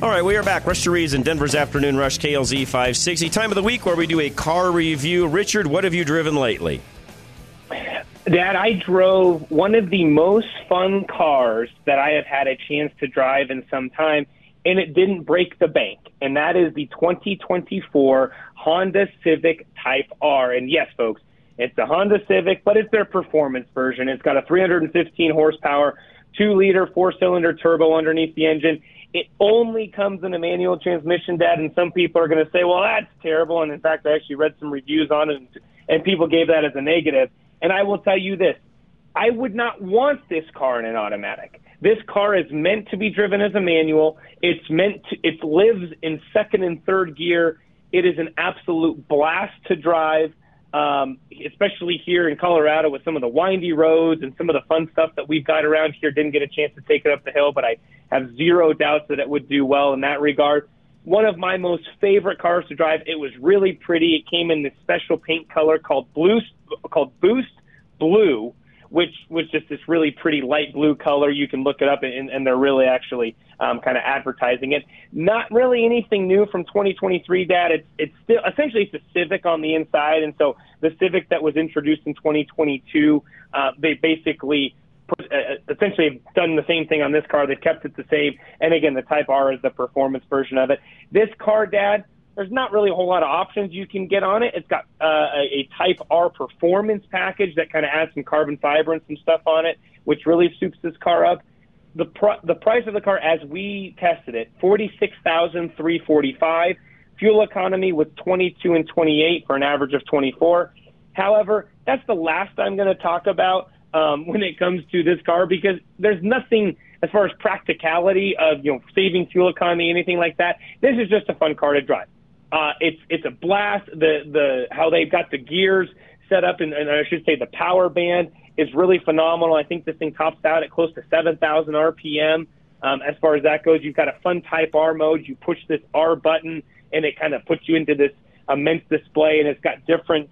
All right, we are back. Rush to Reason, Denver's Afternoon Rush, KLZ 560. Time of the week where we do a car review. Richard, what have you driven lately? Dad, I drove one of the most fun cars that I have had a chance to drive in some time, and it didn't break the bank, and that is the 2024 Honda Civic Type R. And yes, folks, it's a Honda Civic, but it's their performance version. It's got a 315 horsepower, 2-liter, 4-cylinder turbo underneath the engine. It only comes in a manual transmission, Dad, and some people are going to say, well, that's terrible. And, in fact, I actually read some reviews on it, and people gave that as a negative. And I will tell you this. I would not want this car in an automatic. This car is meant to be driven as a manual. It lives in second and third gear. It is an absolute blast to drive, especially here in Colorado with some of the windy roads and some of the fun stuff that we've got around here. Didn't get a chance to take it up the hill, but I have zero doubts that it would do well in that regard. One of my most favorite cars to drive. It was really pretty. It came in this special paint color called Boost Blue, which was just this really pretty light blue color. You can look it up, and they're really actually kind of advertising it. Not really anything new from 2023, Dad. It's still essentially it's a Civic on the inside, and so the Civic that was introduced in 2022, they basically essentially have done the same thing on this car. They've kept it the same, and again, the Type R is the performance version of it. This car, Dad, there's not really a whole lot of options you can get on it. It's got a Type R performance package that kind of adds some carbon fiber and some stuff on it, which really soups this car up. The price of the car, as we tested it, $46,345. Fuel economy was 22 and 28 for an average of 24. However, that's the last I'm going to talk about when it comes to this car, because there's nothing as far as practicality of saving fuel economy, anything like that. This is just a fun car to drive. It's a blast. The how they've got the gears set up, and I should say the power band is really phenomenal. I think this thing tops out at close to 7,000 RPM. As far as that goes, you've got a fun Type R mode. You push this R button, and it kind of puts you into this immense display, and it's got different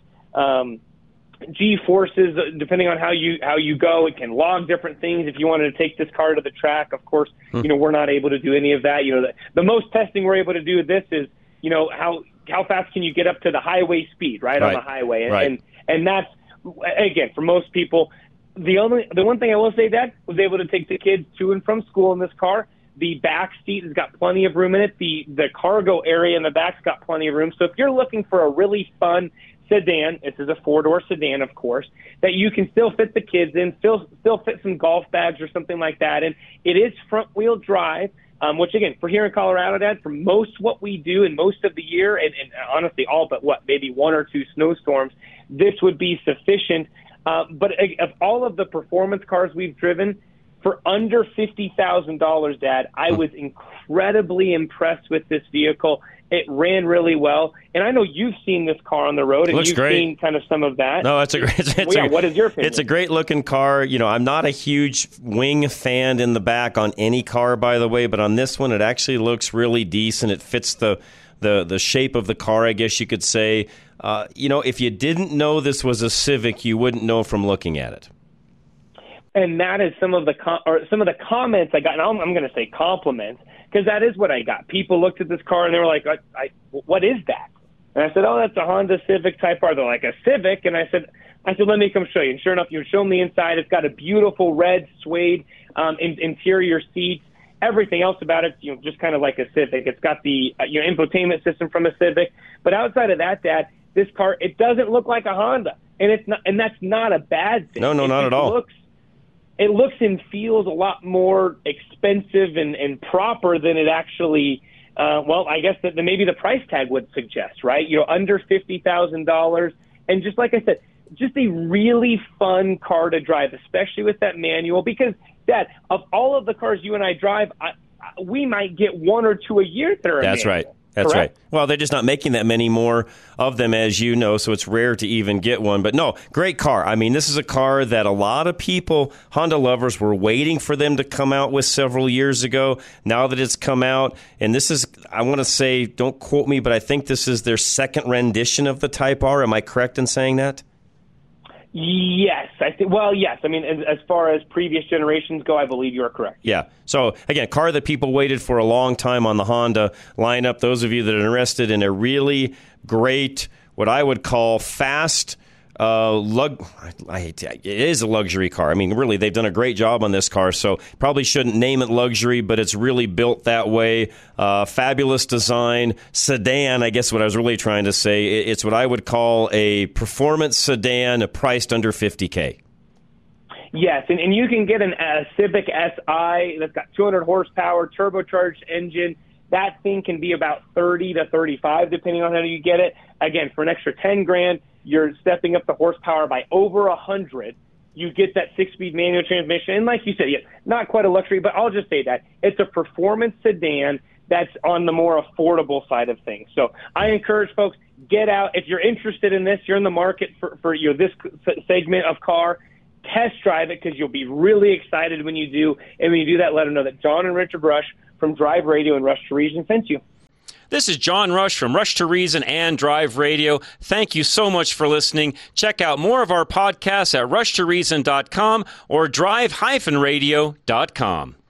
G-forces depending on how you go. It can log different things. If you wanted to take this car to the track, of course, we're not able to do any of that. The most testing we're able to do with this is how fast can you get up to the highway speed, right. On the highway, and that's, again, for most people, the one thing I will say, Dad, was able to take the kids to and from school in this car. The back seat has got plenty of room in it. The cargo area in the back's got plenty of room. So if you're looking for a really fun sedan, this is a 4-door sedan, of course, that you can still fit the kids in, still fit some golf bags or something like that. And it is front-wheel drive, which, again, for here in Colorado, Dad, for most what we do in most of the year, and honestly all but maybe 1 or 2 snowstorms, this would be sufficient. But of all of the performance cars we've driven, for under $50,000, Dad, I was incredibly impressed with this vehicle. It ran really well, and I know you've seen this car on the road, and you've seen kind of some of that. No, that's a great. What is your opinion? It's a great looking car. I'm not a huge wing fan in the back on any car, by the way, but on this one, it actually looks really decent. It fits the shape of the car, I guess you could say. If you didn't know this was a Civic, you wouldn't know from looking at it. And that is some of the comments I got. And I'm going to say compliments, because that is what I got. People looked at this car and they were like, "What is that?" And I said, "Oh, that's a Honda Civic Type R." They're like, "A Civic?" And I said, "Let me come show you." And sure enough, you show them the inside. It's got a beautiful red suede interior seats. Everything else about it, just kind of like a Civic. It's got the infotainment system from a Civic. But outside of that, Dad, this car, it doesn't look like a Honda, and it's not, and that's not a bad thing. No, not at all. It looks and feels a lot more expensive and proper than it actually, I guess that maybe the price tag would suggest, right? Under $50,000. And just like I said, just a really fun car to drive, especially with that manual. Because, Dad, of all of the cars you and I drive, we might get 1 or 2 a year that are That's manual. right. That's correct? Right. Well, they're just not making that many more of them, as you know, so it's rare to even get one. But no, great car. I mean, this is a car that a lot of people, Honda lovers, were waiting for them to come out with several years ago. Now that it's come out, and this is, I want to say, don't quote me, but I think this is their second rendition of the Type R. Am I correct in saying that? Yes, I think. Well, yes. I mean, as far as previous generations go, I believe you are correct. Yeah. So, again, car that people waited for a long time on the Honda lineup. Those of you that are interested in a really great, what I would call fast, it is a luxury car. I mean, really, they've done a great job on this car, so probably shouldn't name it luxury, but it's really built that way. Fabulous design. Sedan, I guess what I was really trying to say. It's what I would call a performance sedan priced under $50K. Yes, and you can get a Civic Si that's got 200 horsepower, turbocharged engine. That thing can be about 30 to 35, depending on how you get it. Again, for an extra 10 grand, you're stepping up the horsepower by over 100. You get that 6-speed manual transmission. And like you said, yeah, not quite a luxury, but I'll just say that it's a performance sedan that's on the more affordable side of things. So I encourage folks, get out. If you're interested in this, you're in the market for this segment of car, test drive it, because you'll be really excited when you do. And when you do that, let them know that John and Richard Rush from Drive Radio and Rush to Reason sent you. This is John Rush from Rush to Reason and Drive Radio. Thank you so much for listening. Check out more of our podcasts at rushtoreason.com or drive-radio.com.